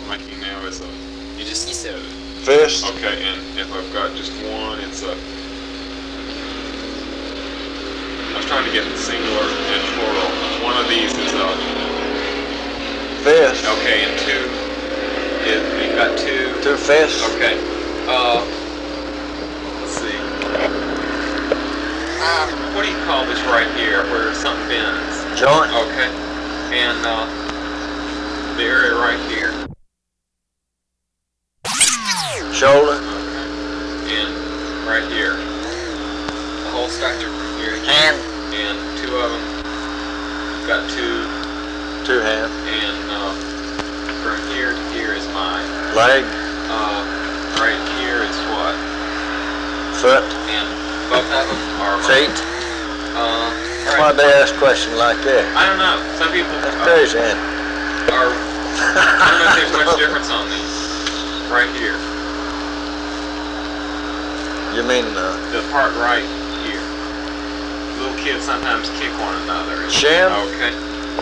like you now is a... You said Fist. Okay, and if I've got just one, it's a... I was trying to get singular and plural. One of these is a... Fist. Okay, and two is... You've got two... Two fists. Okay. Let's see. What do you call this right here, where something bends? Joint. Okay. And, the area right here. Shoulder. Okay. And right here. The whole structure from here to here. Hand. And two of them. Got two. Two hands. And, from here to here is mine. Leg. Right here is what? Foot. And both of them are mine. Feet. Right. Why'd they ask a question like that? I don't know. Some people That's crazy, ain't it? are. I don't know if there's much difference on these. Right here. You mean The part right here. Little kids sometimes kick one another. shin? Okay.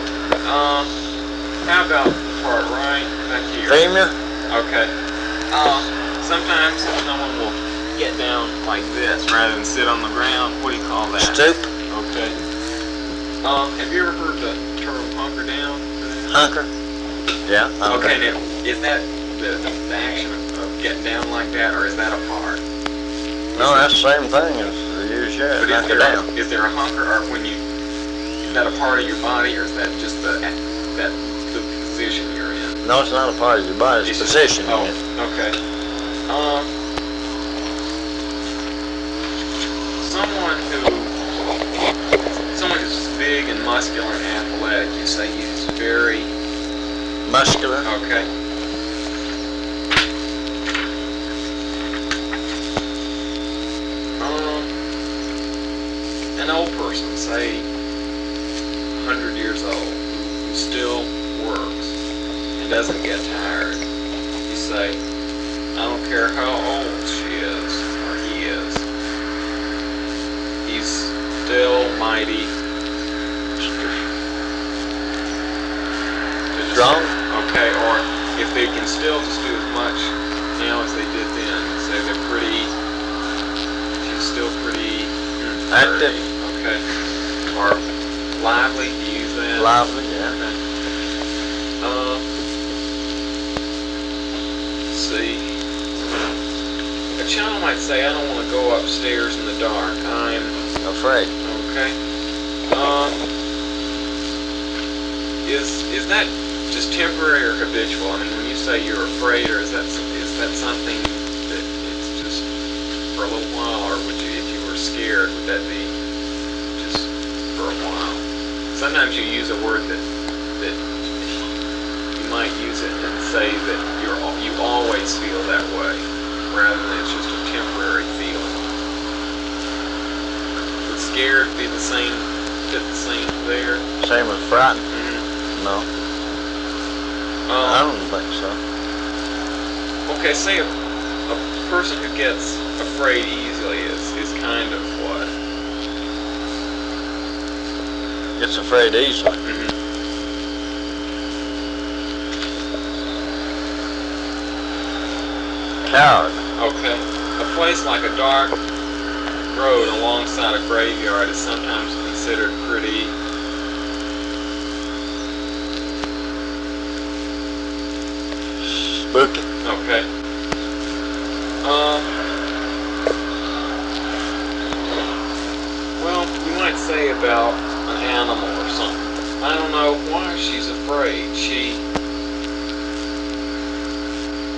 How about the part right back here? Femur? Okay. Sometimes someone will get down like this rather than sit on the ground. What do you call that? Stoop? Okay. Have you ever heard the term hunker down? Hunker? Yeah. Okay, now, is that the action of getting down like that, or is that a part? No, that's the same thing as the usual. But Hunker down. is there a hunker, or is that a part of your body, or is that just the position you're in? No, it's not a part of your body. It's position. Oh, okay. Someone who's big and muscular and athletic, you say he's very Muscular. okay. An old person, say 100 years old, who still works and doesn't get tired. You say, I don't care how old she is or he is. He's still mighty. Strong? Okay, or if they can still just do as much now as they did then, say they're she's still pretty Active. Okay. Or lively, do you use that? Lively, yeah. Okay. Let's see. A child might say, I don't want to go upstairs in the dark. I'm Afraid. okay. Is that just temporary or habitual? I mean, when you say you're afraid, or is that something that it's just for a little while, or would you, if you were scared, would that be just for a while? Sometimes you use a word that you might use it and say that you always feel that way, rather than it's just a temporary feeling. Would scared be the same? Fit the same there? Same as frightened? Mm-hmm. No. I don't think so. Okay, say a person who gets afraid easily is kind of what? Gets afraid easily. Mm-hmm. Coward. Okay. A place like a dark road alongside a graveyard is sometimes considered pretty... Spooky. Okay. Well, we might say about an animal or something. I don't know why she's afraid. She